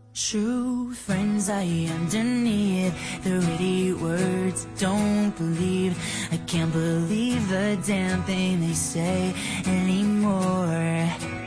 True friends I underneath the witty words don't believe. I can't believe the damn thing they say anymore.